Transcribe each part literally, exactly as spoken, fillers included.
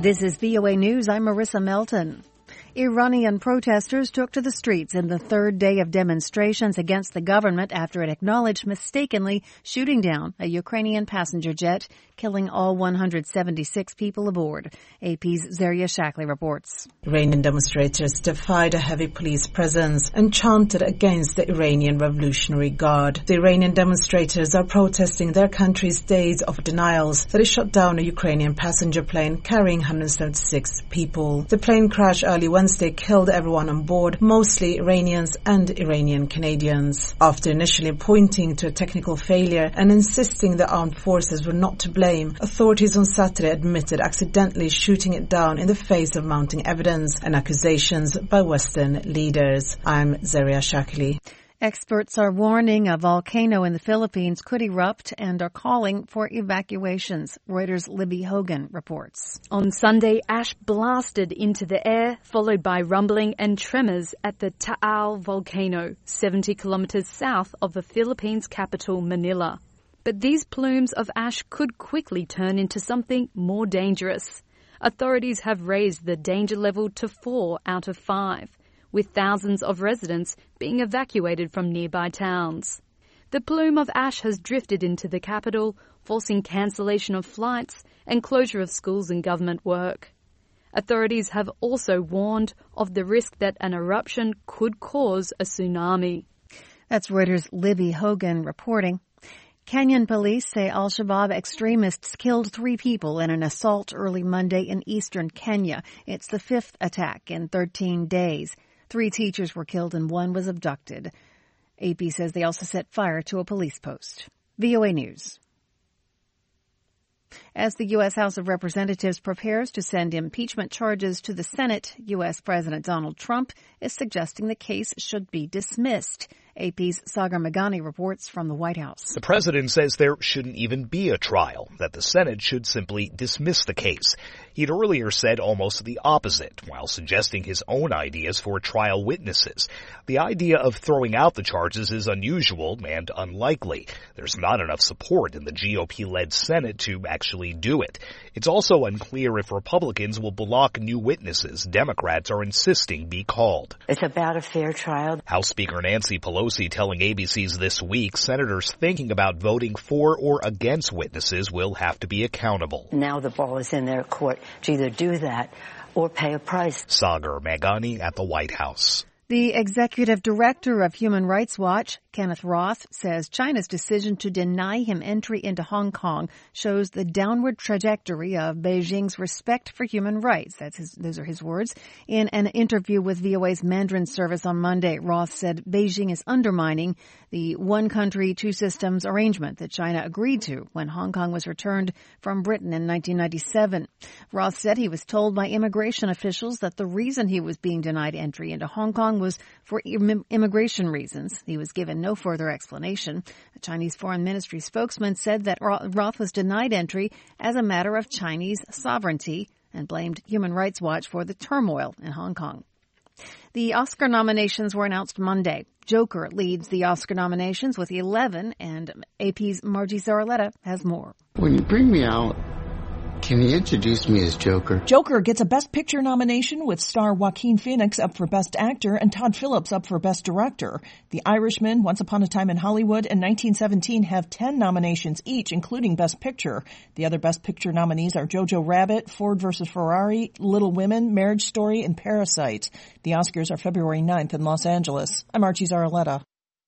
This is V O A News. I'm Marissa Melton. Iranian protesters took to the streets in the third day of demonstrations against the government after it acknowledged mistakenly shooting down a Ukrainian passenger jet, killing all one hundred seventy-six people aboard. A P's Zaria Shackley reports. Iranian demonstrators defied a heavy police presence and chanted against the Iranian Revolutionary Guard. The Iranian demonstrators are protesting their country's days of denials that it shot down a Ukrainian passenger plane carrying one hundred seventy-six people. The plane crash early Wednesday killed everyone on board, mostly Iranians and Iranian Canadians. After initially pointing to a technical failure and insisting the armed forces were not to blame, authorities on Saturday admitted accidentally shooting it down in the face of mounting evidence and accusations by Western leaders. I'm Zaria Shackley. Experts are warning a volcano in the Philippines could erupt and are calling for evacuations. Reuters' Libby Hogan reports. On Sunday, ash blasted into the air, followed by rumbling and tremors at the Taal volcano, seventy kilometers south of the Philippines' capital, Manila. But these plumes of ash could quickly turn into something more dangerous. Authorities have raised the danger level to four out of five, with thousands of residents being evacuated from nearby towns. The plume of ash has drifted into the capital, forcing cancellation of flights and closure of schools and government work. Authorities have also warned of the risk that an eruption could cause a tsunami. That's Reuters' Libby Hogan reporting. Kenyan police say al-Shabaab extremists killed three people in an assault early Monday in eastern Kenya. It's the fifth attack in thirteen days. Three teachers were killed and one was abducted. A P says they also set fire to a police post. V O A News. As the U S House of Representatives prepares to send impeachment charges to the Senate, U S President Donald Trump is suggesting the case should be dismissed. A P's Sagar Meghani reports from the White House. The president says there shouldn't even be a trial, that the Senate should simply dismiss the case. He'd earlier said almost the opposite, while suggesting his own ideas for trial witnesses. The idea of throwing out the charges is unusual and unlikely. There's not enough support in the G O P-led Senate to actually do it. It's also unclear if Republicans will block new witnesses Democrats are insisting be called. It's about a fair trial. House Speaker Nancy Pelosi telling A B C's This Week senators thinking about voting for or against witnesses will have to be accountable. Now the ball is in their court to either do that or pay a price. Sagar Meghani at the White House. The executive director of Human Rights Watch, Kenneth Roth, says China's decision to deny him entry into Hong Kong shows the downward trajectory of Beijing's respect for human rights. That's his, those are his words. In an interview with V O A's Mandarin service on Monday, Roth said Beijing is undermining the one country, two systems arrangement that China agreed to when Hong Kong was returned from Britain in nineteen ninety-seven. Roth said he was told by immigration officials that the reason he was being denied entry into Hong Kong was for immigration reasons. He was given no further explanation. A Chinese Foreign Ministry spokesman said that Roth was denied entry as a matter of Chinese sovereignty and blamed Human Rights Watch for the turmoil in Hong Kong. The Oscar nominations were announced Monday. Joker leads the Oscar nominations with eleven, and A P's Margie Zaraletta has more. When you bring me out, can you introduce me as Joker? Joker gets a Best Picture nomination with star Joaquin Phoenix up for Best Actor and Todd Phillips up for Best Director. The Irishman, Once Upon a Time in Hollywood, and nineteen seventeen have ten nominations each, including Best Picture. The other Best Picture nominees are Jojo Rabbit, Ford versus Ferrari, Little Women, Marriage Story, and Parasite. The Oscars are February ninth in Los Angeles. I'm Archie Zaraletta.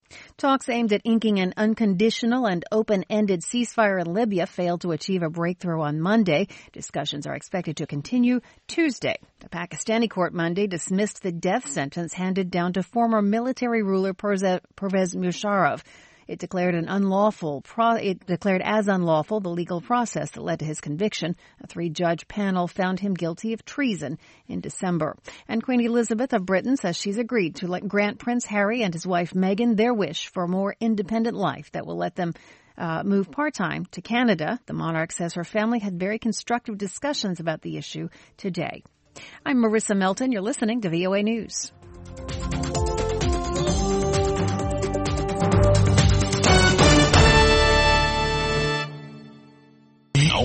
Talks aimed at inking an unconditional and open-ended ceasefire in Libya failed to achieve a breakthrough on Monday. Discussions are expected to continue Tuesday. The Pakistani court Monday dismissed the death sentence handed down to former military ruler Pervez Musharraf. It declared an unlawful pro- it declared as unlawful the legal process that led to his conviction. A three-judge panel found him guilty of treason in December. And Queen Elizabeth of Britain says she's agreed to let grant Prince Harry and his wife Meghan their wish for a more independent life that will let them uh, move part-time to Canada. The monarch says her family had very constructive discussions about the issue today. I'm Marissa Melton. You're listening to V O A News.